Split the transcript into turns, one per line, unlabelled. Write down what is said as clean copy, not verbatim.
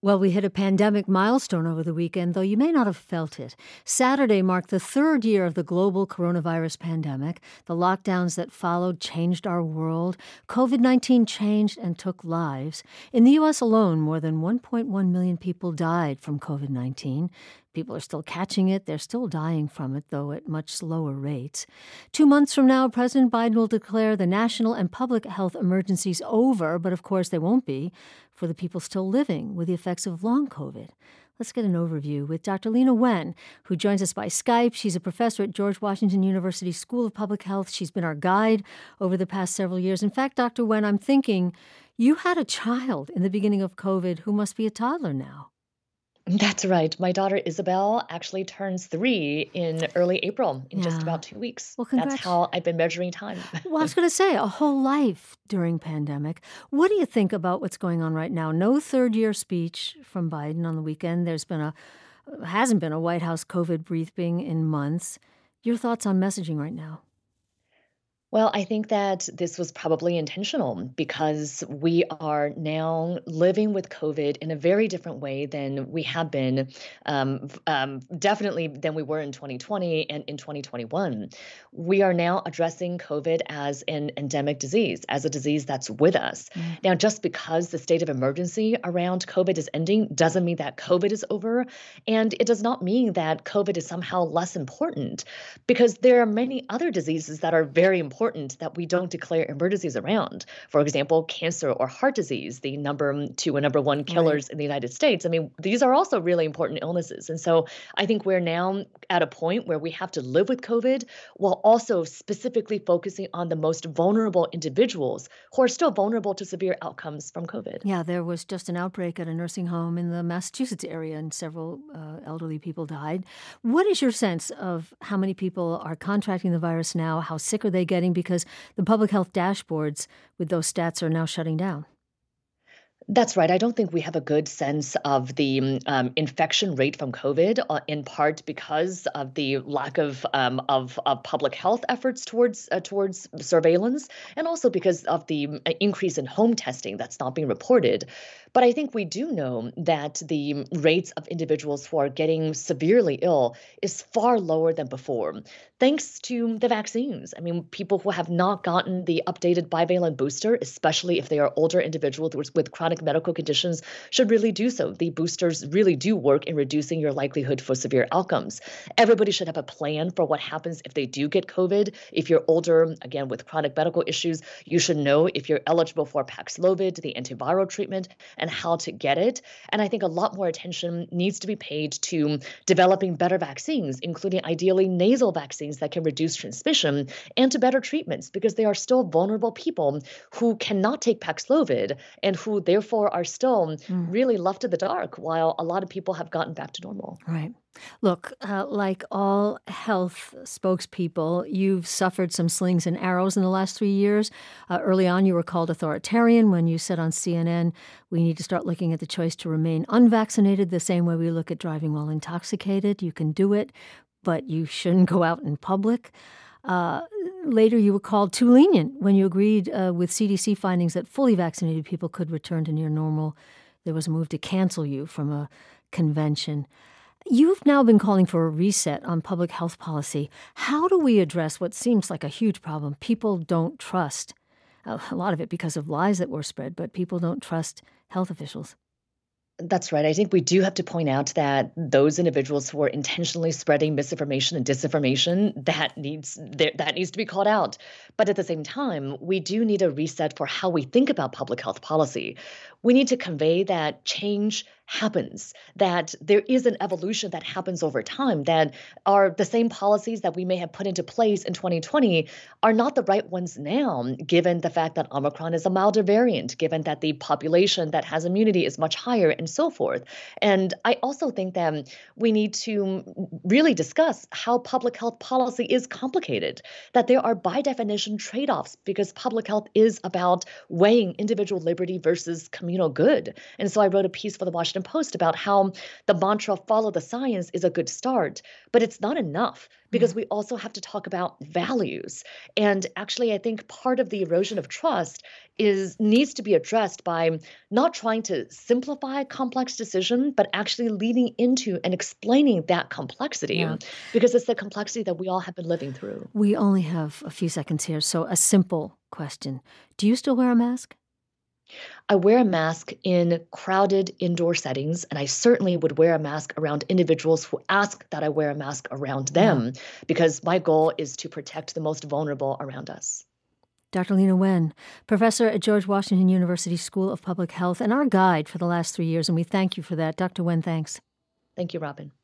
Well, we hit a pandemic milestone over the weekend, though you may not have felt it. Saturday marked the third year of the global coronavirus pandemic. The lockdowns that followed changed our world. COVID-19 changed and took lives. In the U.S. alone, more than 1.1 million people died from COVID-19. People are still catching it. They're still dying from it, though at much slower rates. 2 months from now, President Biden will declare the national and public health emergencies over, but of course they won't be for the people still living with the effects of long COVID. Let's get an overview with Dr. Lena Wen, who joins us by Skype. She's a professor at George Washington University School of Public Health. She's been our guide over the past several years. In fact, Dr. Wen, I'm thinking you had a child in the beginning of COVID who must be a toddler now.
That's right. My daughter Isabel actually turns 3 in early April, in just
Yeah.
about 2 weeks.
Well,
That's
congrats.
how I've been measuring time.
Well, I was going to say a whole life during pandemic. What do you think about what's going on right now? No third-year speech from Biden on the weekend. Hasn't been a White House COVID briefing in months. Your thoughts on messaging right now?
Well, I think that this was probably intentional because we are now living with COVID in a very different way than we have been, definitely than we were in 2020 and in 2021. We are now addressing COVID as an endemic disease, as a disease that's with us.
Mm.
Now, just because the state of emergency around COVID is ending doesn't mean that COVID is over. And it does not mean that COVID is somehow less important because there are many other diseases that are very important that we don't declare emergencies around. For example, cancer or heart disease, the number two and number one
Right.
killers in the United States. I mean, these are also really important illnesses. And so I think we're now at a point where we have to live with COVID while also specifically focusing on the most vulnerable individuals who are still vulnerable to severe outcomes from COVID.
Yeah, there was just an outbreak at a nursing home in the Massachusetts area, and several elderly people died. What is your sense of how many people are contracting the virus now? How sick are they getting? Because the public health dashboards with those stats are now shutting down.
That's right. I don't think we have a good sense of the infection rate from COVID, in part because of the lack of public health efforts towards surveillance, and also because of the increase in home testing that's not being reported. But I think we do know that the rates of individuals who are getting severely ill is far lower than before, thanks to the vaccines. I mean, people who have not gotten the updated bivalent booster, especially if they are older individuals with chronic medical conditions, should really do so. The boosters really do work in reducing your likelihood for severe outcomes. Everybody should have a plan for what happens if they do get COVID. If you're older, again, with chronic medical issues, you should know if you're eligible for Paxlovid, the antiviral treatment, and how to get it. And I think a lot more attention needs to be paid to developing better vaccines, including ideally nasal vaccines that can reduce transmission, and to better treatments because there are still vulnerable people who cannot take Paxlovid and who therefore are still
Mm,
really left in the dark while a lot of people have gotten back to normal.
right. Look, like all health spokespeople, you've suffered some slings and arrows in the last 3 years. Early on, you were called authoritarian when you said on CNN, we need to start looking at the choice to remain unvaccinated the same way we look at driving while intoxicated. You can do it, but you shouldn't go out in public. Uh, Later, you were called too lenient when you agreed with CDC findings that fully vaccinated people could return to near normal. There was a move to cancel you from a convention. You've now been calling for a reset on public health policy. How do we address what seems like a huge problem? People don't trust, a lot of it because of lies that were spread, but people don't trust health officials.
That's right. I think we do have to point out that those individuals who are intentionally spreading misinformation and disinformation, that needs to be called out. But at the same time, we do need a reset for how we think about public health policy. We need to convey that change happens, that there is an evolution that happens over time, that are the same policies that we may have put into place in 2020 are not the right ones now, given the fact that Omicron is a milder variant, given that the population that has immunity is much higher, and so forth. And I also think that we need to really discuss how public health policy is complicated, that there are by definition trade offs because public health is about weighing individual liberty versus communal good. And so I wrote a piece for the Washington Washington Post about how the mantra follow the science is a good start, but it's not enough
Yeah.
because we also have to talk about values. And actually, I think part of the erosion of trust is needs to be addressed by not trying to simplify complex decision, but actually leading into and explaining that complexity
Yeah.
because it's the complexity that we all have been living through.
We only have a few seconds here, so a simple question. Do you still wear a mask?
I wear a mask in crowded indoor settings, and I certainly would wear a mask around individuals who ask that I wear a mask around
Yeah.
them because my goal is to protect the most vulnerable around us.
Dr. Leana Wen, professor at George Washington University School of Public Health and our guide for the last 3 years, and we thank you for that. Dr. Wen, thanks.
Thank you, Robin.